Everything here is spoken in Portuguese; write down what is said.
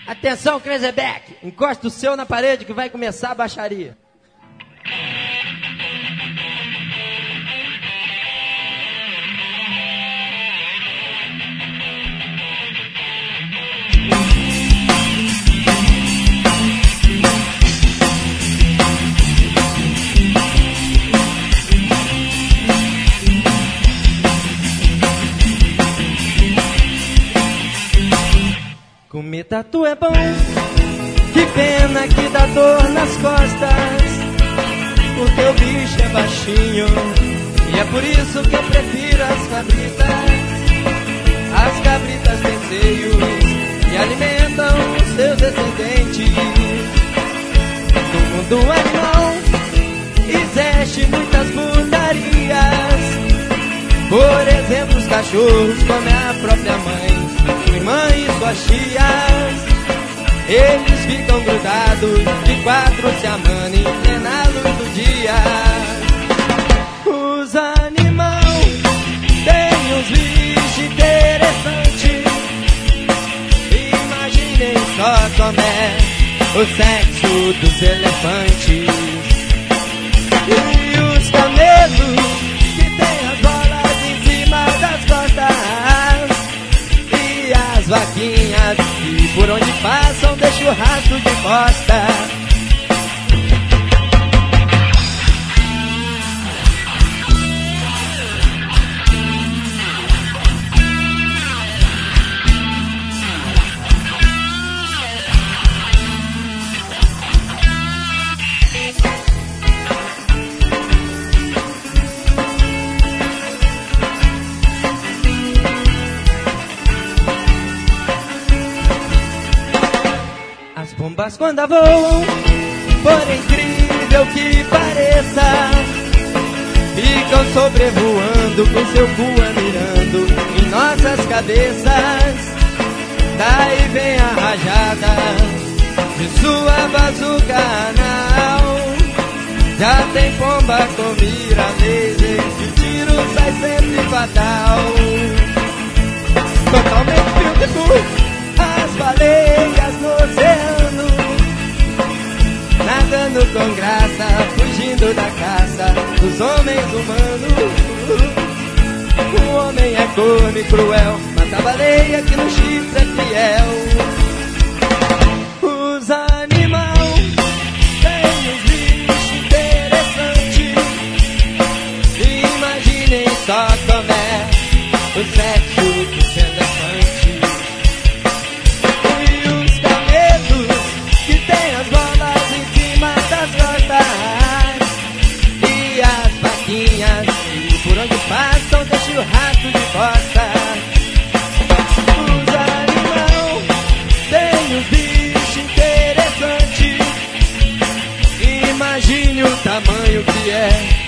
Atenção, Krezebeck, encosta o seu na parede que vai começar a baixaria. Comer tatu é bom, que pena que dá dor nas costas. O teu bicho é baixinho e é por isso que eu prefiro as cabritas. As cabritas têm seios e alimentam os seus descendentes. No mundo animal existe muitas putarias. Por exemplo, os cachorros comem a própria mãe, sua irmã e suas tias. Eles ficam grudados, de quatro se amando em plena luz do dia. Os animais têm uns bichos interessantes. Imaginem só como é o sexo dos elefantes. E os camelos que têm as bolas em cima das costas. E as vaquinhas que por onde passam deixam o rastro de bosta. As pombas quando voam, por incrível que pareça, ficam sobrevoando com seu cu mirando em nossas cabeças. Daí vem a rajada de sua bazuca anal. Já tem pomba com mira laser, o tiro sai sempre fatal. Totalmente beautiful, as baleias no oceano, nadando com graça, fugindo da caça dos homens humanos. O homem é corno e cruel, mata a baleia que no chifre é fiel. Os animais têm uns bichos interessantes. Imaginem só como é o sexo dos elefantes. E as vaquinhas que por onde passam deixam o rato de bosta. Os animais têm uns bichos interessantes. Imagine o tamanho que é